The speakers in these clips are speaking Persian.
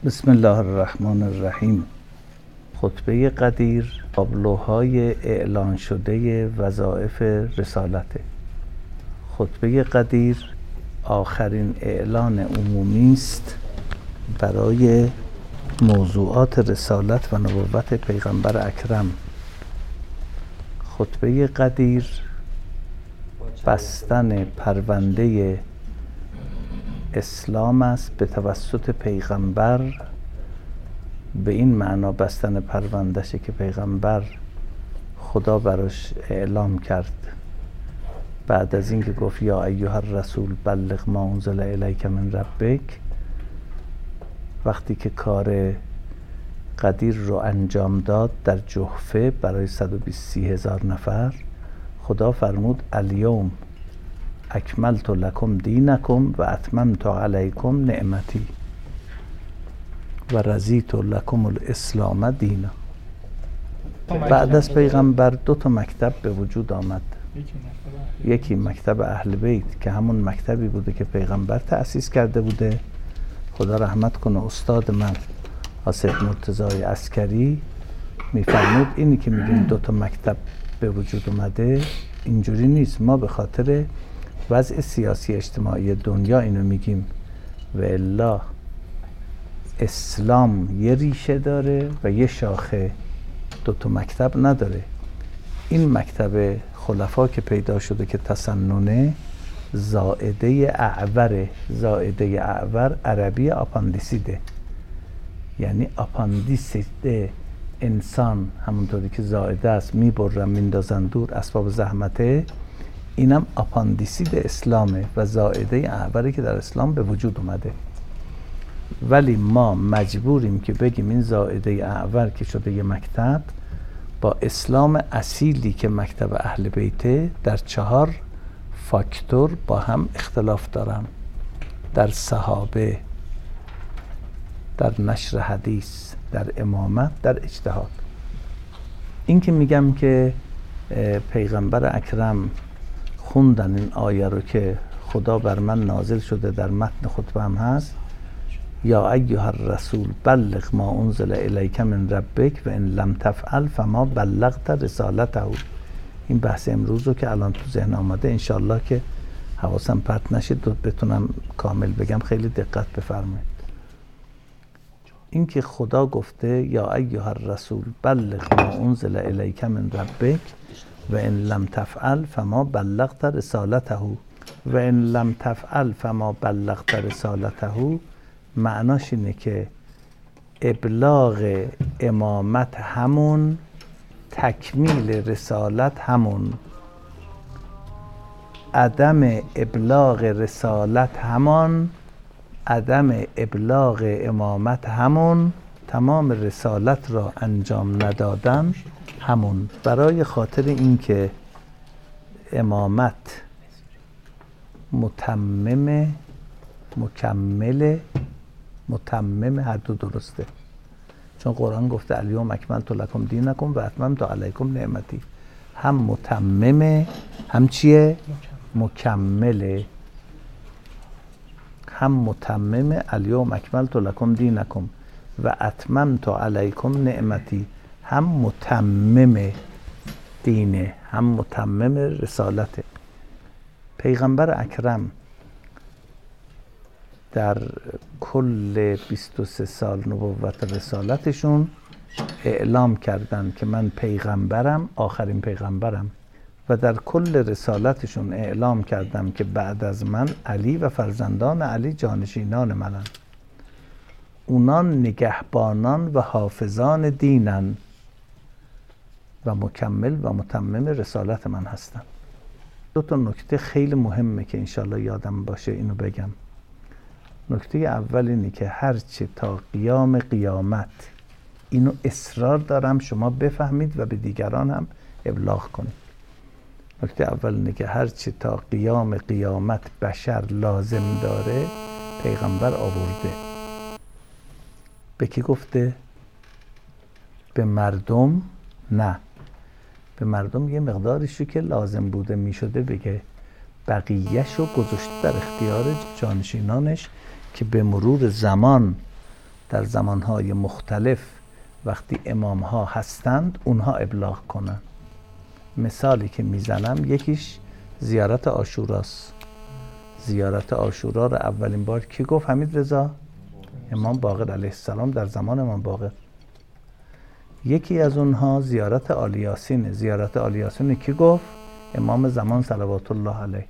بسم الله الرحمن الرحیم. خطبه قدیر تابلوهای اعلان شده وظایف رسالت. خطبه قدیر آخرین اعلان عمومی است برای موضوعات رسالت و نبوت پیغمبر اکرم. خطبه قدیر بستن پرونده اسلام است به توسط پیغمبر، به این معنا بستن پروندهشه که پیغمبر خدا براش اعلام کرد بعد از اینکه گفت یا ایها الرسول بلغ ما انزل الیک من ربک. وقتی که کار قدیر رو انجام داد در جحفه برای 120,000 نفر، خدا فرمود الیوم اکملت لکم دینکم و اتممت علیکم نعمتی و رضیت لکم الاسلام دینا. بعد از پیغمبر 2 مکتب به وجود آمد. یکی مکتب اهل بیت که همون مکتبی بوده که پیغمبر تأسیس کرده بوده. خدا رحمت کنه استاد من آصف مرتضی عسکری میفرمود اینی که میگیم 2 مکتب به وجود اومده اینجوری نیست، ما به خاطر وضع سیاسی اجتماعی دنیا اینو میگیم و الا اسلام یه ریشه داره و یه شاخه، 2 مکتب نداره. این مکتب خلفا که پیدا شده که تسننه زائده اعوره. زائده اعور عربی آپاندیسیده، یعنی آپاندیسیده انسان همونطوری که زائده است میبرن میندازن دور اسباب زحمته، اینم آپاندیسید اسلامه و زائده اعوره که در اسلام به وجود اومده. ولی ما مجبوریم که بگیم این زائده اعور که شده یه مکتب با اسلام اصیلی که مکتب اهل بیته در 4 فاکتور با هم اختلاف دارن: در صحابه، در نشر حدیث، در امامت، در اجتهاد. این که میگم که پیغمبر اکرم خوندن این آیه رو که خدا بر من نازل شده در متن خطبه هم هست، یا ایها الرسول بلغ ما انزل الیک من ربک و ان لم تفعل فما بلغت رسالته. این بحث امروز رو که الان تو ذهن آمده انشالله که حواسم پرت نشه بتونم کامل بگم، خیلی دقت بفرمایید. این که خدا گفته یا ایها الرسول بلغ ما انزل الیک من ربک و ان لم تفعل فما بلغت رسالته و ان لم تفعل فما بلغت رسالته معناش اینه که ابلاغ امامت همون، تکمیل رسالت همون، عدم ابلاغ رسالت همان، عدم ابلاغ امامت همون، تمام رسالت را انجام ندادن همون. برای خاطر اینکه امامت متمم مکمل هر دو درسته، چون قرآن گفته الیوم اکملت لکم دینکم و اتممت علیکم نعمتی. هم متممه هم چیه؟ مکمله. هم متممه الیوم اکملت لکم دینکم و اتممت علیکم نعمتی، هم متمم دینه هم متمم رسالته. پیغمبر اکرم در کل 23 سال نبوت رسالتشون اعلام کردن که من پیغمبرم، آخرین پیغمبرم، و در کل رسالتشون اعلام کردم که بعد از من علی و فرزندان علی جانشینان منن، اونان نگهبانان و حافظان دینن و مکمل و متمم رسالت من هستن. 2 نکته خیلی مهمه که انشالله یادم باشه اینو بگم. نکته اول اینه که هرچه تا قیام قیامت، اینو اصرار دارم شما بفهمید و به دیگران هم ابلاغ کنید. نکته اول اینه که هرچه تا قیام قیامت بشر لازم داره پیغمبر آورده. به کی گفته؟ به مردم نه، به مردم یه مقدارشو که لازم بوده میشده بگه، بقیه‌شو گذاشته در اختیار جانشینانش که به مرور زمان در زمانهای مختلف وقتی امامها هستند اونها ابلاغ کنن. مثالی که میزنم یکیش زیارت عاشوراست. زیارت عاشورا رو اولین بار کی گفت؟ حمید رضا امام باقر علیه السلام در زمان امام باقر. یکی از اونها زیارت آل یاسین. زیارت آل یاسین کی گفت؟ امام زمان صلوات الله علیه.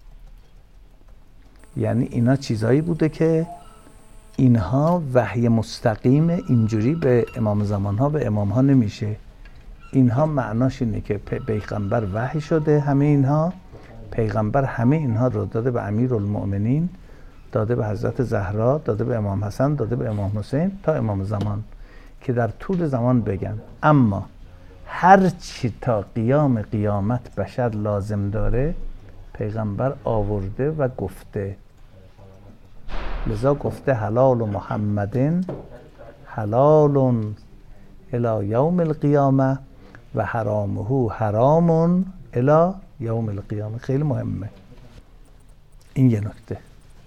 یعنی اینا چیزایی بوده که اینها وحی مستقیم اینجوری به امام زمانها و امامها نمیشه. اینها معناش اینه که پیغمبر وحی شده، همه اینها پیغمبر همه اینها رو داده به امیرالمؤمنین، داده به حضرت زهرا، داده به امام حسن، داده به امام حسین تا امام زمان که در طول زمان بگن. اما هر چی تا قیام قیامت بشر لازم داره پیغمبر آورده و گفته. لذا گفته حلال محمدin حلال الی یوم القیامه و حرامه حرام الی یوم القیامه. خیلی مهمه این یه نکته.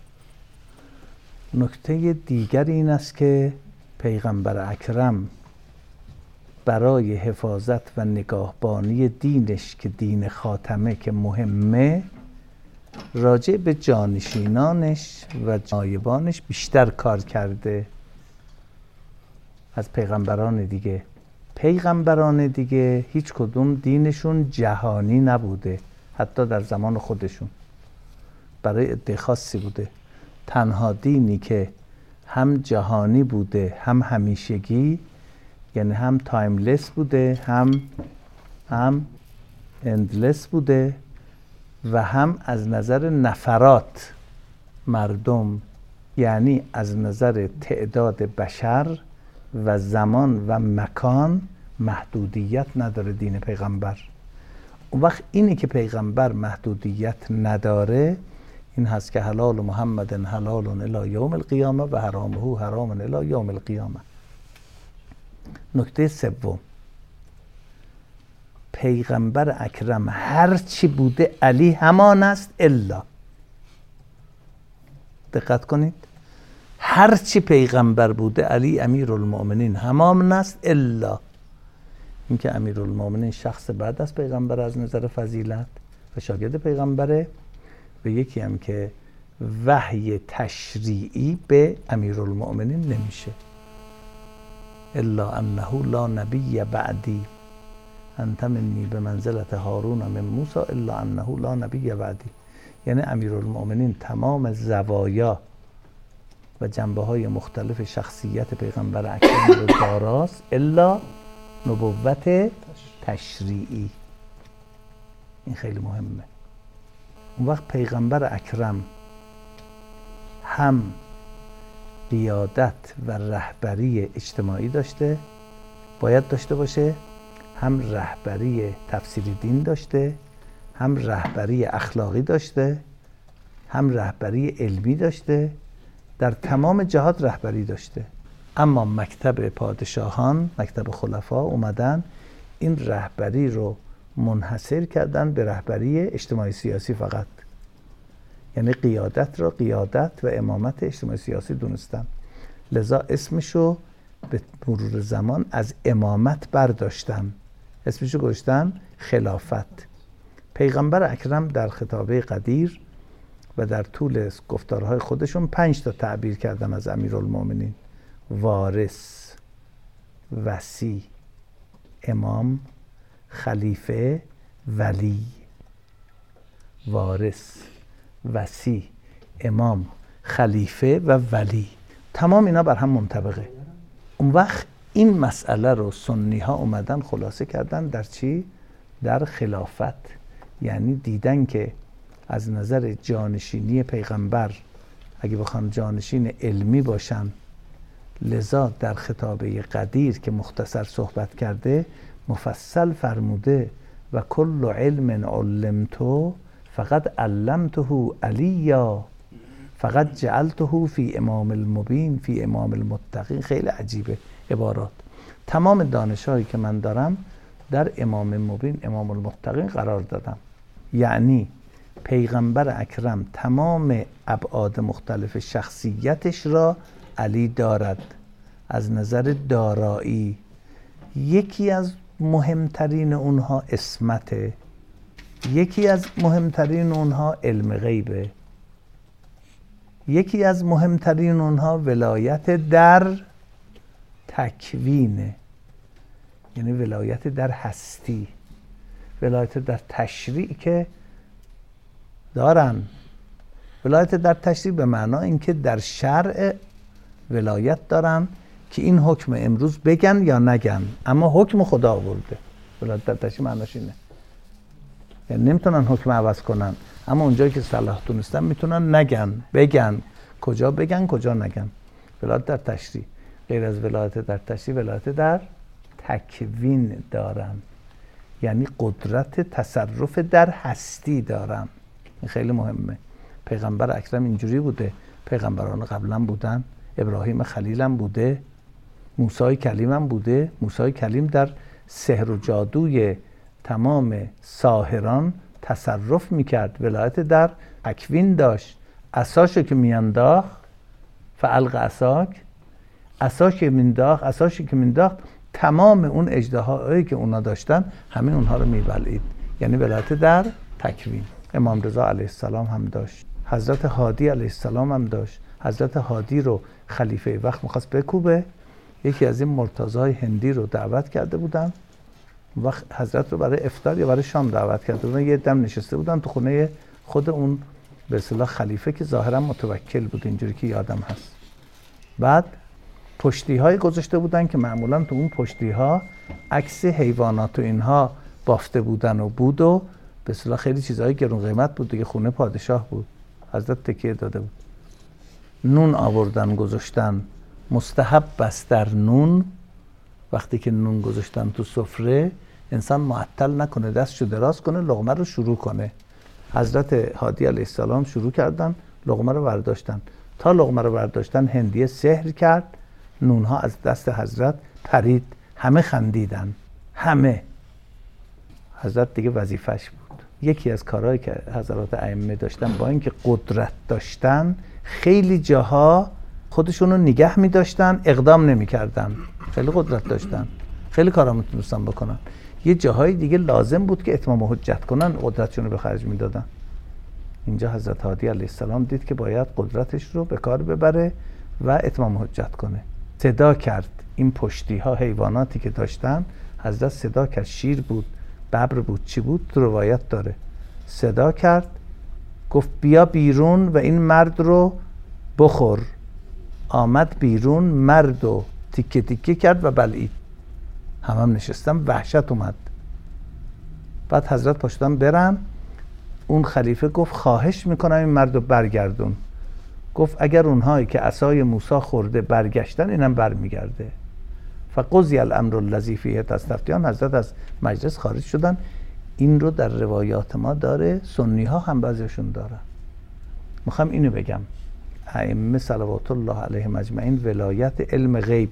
نکته دیگر این است که پیغمبر اکرم برای حفاظت و نگاهبانی دینش که دین خاتمه که مهمه، راجع به جانشینانش و نایبانش بیشتر کار کرده از پیغمبران دیگه. پیغمبران دیگه هیچ کدوم دینشون جهانی نبوده، حتی در زمان خودشون برای عده خاصی بوده. تنها دینی که هم جهانی بوده هم همیشگی، یعنی هم تایملس بوده هم اندلس بوده و هم از نظر نفرات مردم، یعنی از نظر تعداد بشر و زمان و مکان محدودیت نداره دین پیغمبر. اون وقت اینی که پیغمبر محدودیت نداره این هست که حلال محمد حلال الی یوم القیامه و حرامه حرام الی یوم القیامه. نکته سوم، پیغمبر اکرم هر چی بوده علی همان است الا. دقت کنید، هر چی پیغمبر بوده علی امیرالمؤمنین همان است الا اینکه امیرالمؤمنین شخص بعد از پیغمبر از نظر فضیلت و شاگرد پیغمبره، و یکی هم که وحی تشریعی به امیرالمؤمنین نمیشه. الا انه لا نبی بعدی انت منی به منزلت هارون من موسی الا انه لا نبی بعدی. یعنی امیرالمؤمنین تمام زوایا و جنبه های مختلف شخصیت پیغمبر اکرم رو داراست الا نبوت تشریعی. این خیلی مهمه. اون وقت پیغمبر اکرم هم قیادت و رهبری اجتماعی داشته، باید داشته باشه، هم رهبری تفسیر دین داشته، هم رهبری اخلاقی داشته، هم رهبری علمی داشته، در تمام جهات رهبری داشته. اما مکتب پادشاهان، مکتب خلفا اومدن این رهبری رو منحصر کردن به رهبری اجتماعی سیاسی فقط. یعنی قیادت را قیادت و امامت اجتماعی سیاسی دونستن. لذا اسمشو به مرور زمان از امامت برداشتن، اسمشو گذاشتن خلافت. پیغمبر اکرم در خطابه قدیر و در طول گفتارهای خودشون 5 تا تعبیر کردن از امیرالمؤمنین: وارث، وصی، امام، خلیفه، ولی. وارث، وصی، امام، خلیفه و ولی، تمام اینا بر هم منطبقه. اون وقت این مسئله رو سنی ها اومدن خلاصه کردن در چی؟ در خلافت. یعنی دیدن که از نظر جانشینی پیغمبر اگه بخوان جانشین علمی باشن، لذا در خطابه قدیر که مختصر صحبت کرده مفصل فرموده و کل علم علمتو فقط علمته علیا فقط جعلته فی امام المبین فی امام المتقین. خیلی عجیبه عبارات. تمام دانش‌هایی که من دارم در امام مبین امام المتقین قرار دادم. یعنی پیغمبر اکرم تمام ابعاد مختلف شخصیتش را علی دارد. از نظر دارایی. یکی از مهمترین اونها عصمته، یکی از مهمترین اونها علم غیبه، یکی از مهمترین اونها ولایت در تکوینه، یعنی ولایت در هستی. ولایت در تشریع که دارن، ولایت در تشریع به معنا اینکه در شرع ولایت دارن که این حکم امروز بگن یا نگن، اما حکم خدا آورده. ولایت در تشریع معناش اینه، یعنی نمیتونن حکم عوض کنن، اما اونجایی که صلاح دونستن میتونن نگن، بگن، کجا بگن کجا نگن. ولایت در تشریع. غیر از ولایت در تشریع، ولایت در تکوین دارن، یعنی قدرت تصرف در هستی دارن. این خیلی مهمه. پیغمبر اکرم اینجوری بوده، پیغمبران قبلا بودن، ابراهیم خلیلم بوده، موسی کلیمم بوده. موسی کلیم در سحر و جادوی تمام ساحران تصرف میکرد، ولایت در تکوین داشت. عصاشو که میانداخت، فالق عصاک، عصاشو که میانداخت تمام اون اژدهایی که اونا داشتن همین اونها رو میبلعید، یعنی ولایت در تکوین. امام رضا علیه السلام هم داشت، حضرت هادی علیه السلام هم داشت. حضرت هادی رو خلیفه وقت میخواست بکوبه، یکی از این مرتضای هندی رو دعوت کرده بودن، وقت حضرت رو برای افطار یا برای شام دعوت کرده بودن. یه دم نشسته بودن تو خونه خود اون به اصطلاح خلیفه که ظاهرا متوکل بود، اینجوری که یادم هست. بعد پشتی های گذاشته بودن که معمولا تو اون پشتی ها عکس حیوانات و اینها بافته بودن و بود و به اصطلاح خیلی چیزهای گرون قیمت بود دیگه، خونه پادشاه بود. حضرت تکیه داده بود، نون آوردن گذاشتن. مستحب است در نون، وقتی که نون گذاشتن تو سفره انسان معطل نکنه، دستشو دراز کنه، لقمه رو شروع کنه. حضرت هادی علیه السلام شروع کردن، لقمه رو برداشتن. تا لقمه رو برداشتن هندیه سحر کرد، نونها از دست حضرت پرید، همه خندیدن، همه. حضرت دیگه وظیفش بود. یکی از کارهایی که حضرات ائمه داشتن، با اینکه قدرت داشتن، خیلی جاها خودشونو نگه می داشتن، اقدام نمی کردن. خیلی قدرت داشتن، خیلی کارا میتونستن بکنن. یه جاهای دیگه لازم بود که اتمام حجت کنن، قدرتشون رو به خرج میدادن. اینجا حضرت هادی علیه السلام دید که باید قدرتش رو به کار ببره و اتمام حجت کنه. صدا کرد این پشتی ها، حیواناتی که داشتن، حضرت صدا کرد، شیر بود، ببر بود، چی بود، تو روایت داره. صدا کرد، گفت بیا بیرون و این مرد رو بخور. آمد بیرون، مرد رو تیکه تیکه کرد و بلعید. هم نشستم، وحشت اومد. بعد حضرت پاشدن برن. اون خلیفه گفت خواهش میکنم این مرد رو برگردون. گفت اگر اونهایی که عصای موسی خورده برگشتن، اینم برمیگرده. فقضی الامر الذی فیه تستفتیان. حضرت از مجلس خارج شدن. این رو در روایات ما داره، سنی ها هم بعضیشون دارن. میخوام اینو بگم، ائمه صلوات الله علیهم اجمعین ولایت علم غیب،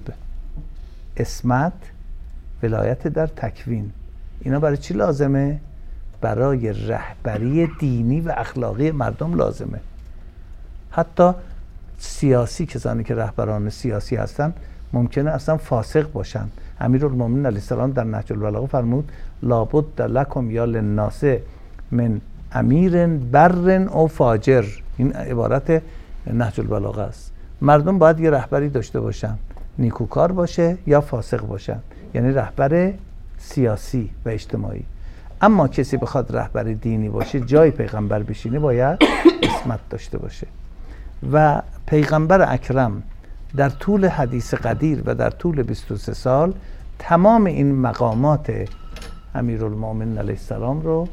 عصمت، ولایت در تکوین، اینا برای چی لازمه؟ برای رهبری دینی و اخلاقی مردم لازمه. حتی سیاسی، کسانی که رهبران سیاسی هستن ممکنه اصلا فاسق باشن. امیرالمومنین علیه السلام در نهج البلاغه فرمود لابد لکم یا للناس من امیر بر او فاجر. این عبارت نهج البلاغه است. مردم باید یه رهبری داشته باشن، نیکوکار باشه یا فاسق باشن، یعنی رهبر سیاسی و اجتماعی. اما کسی بخواد رهبر دینی باشه، جای پیغمبر بشینه، باید عصمت داشته باشه. و پیغمبر اکرم در طول حدیث قدیر و در طول 23 سال تمام این مقامات امیرالمومنین علیه السلام رو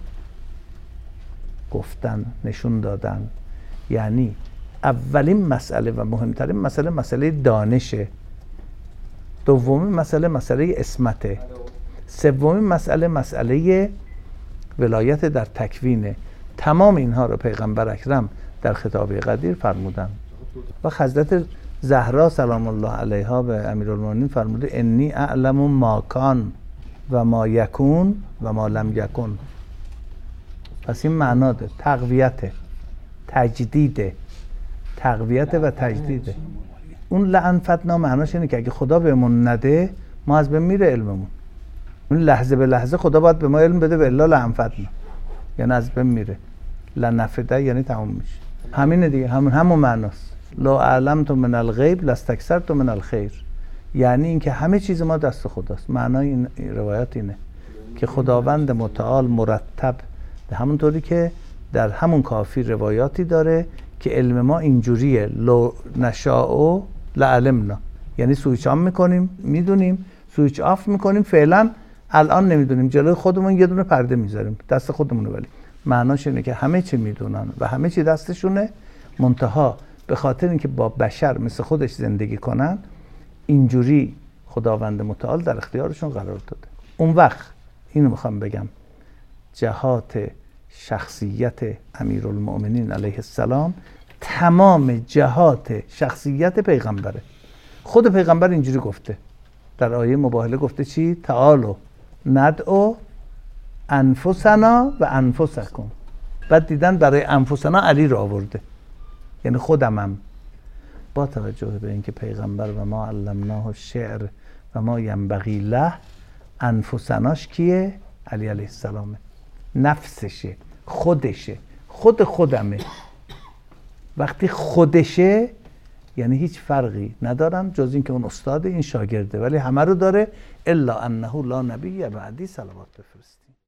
گفتن، نشون دادن. یعنی اولین مسئله و مهمترین مسئله دانشه، دومین مسئله عصمته، سومین مسئله ولایت در تکوینه. تمام اینها رو پیغمبر اکرم در خطابه قدیر فرمودن. و حضرت زهرا سلام الله علیها به امیرالمومنین فرموده انی اعلم ما کان و ما یکون و ما لم یکون. پس این معنا ده، تقویت و تجدیده. اون لعنفتنا معناش اینه که اگه خدا بهمون نده ما از بین میره علممون. اون لحظه به لحظه خدا باید به ما علم بده، به الا لعنفتنا یعنی از بین میره. لنفده یعنی تمام میشه. همینه دیگه، همون معناست. لا علمت من الغیب لاستکثرت من الخیر، یعنی اینکه همه چیز ما دست خداست. معنای این روایت اینه که خداوند متعال مرتب، همونطوری که در همون کافی روایاتی داره که علم ما اینجوریه، لو نشاء لعلمنا، یعنی سویچ آن میکنیم میدونیم، سویچ آف میکنیم فعلا الان نمیدونیم، جلوی خودمون یه دونه پرده میذاریم دست خودمونه، ولی معناش اینه که همه چی میدونن و همه چی دستشونه، منتها به خاطر اینکه با بشر مثل خودش زندگی کنن اینجوری خداوند متعال در اختیارشون قرار داده. اون وقت اینو میخوام بگم، جهات شخصیت امیرالمؤمنین علیه السلام تمام جهات شخصیت پیغمبره. خود پیغمبر اینجوری گفته در آیه مباهله، گفته چی؟ تعالو ندعو انفسنا و انفسکم. بعد دیدن برای انفسنا علی رو آورده، یعنی خودمم. با توجه به اینکه پیغمبر و ما علمناه الشعر و ما ینبغی له، انفسناش کیه؟ علی علیه السلامه، نفسشه، خودشه، خودمه. وقتی خودشه یعنی هیچ فرقی ندارم جز اینکه اون استاد این شاگرده، ولی همه رو داره. الا انه لا نبی بعدی صلوات بفرست.